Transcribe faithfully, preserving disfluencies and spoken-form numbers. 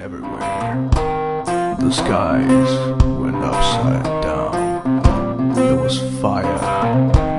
everywhere. The skies went upside down. There was fire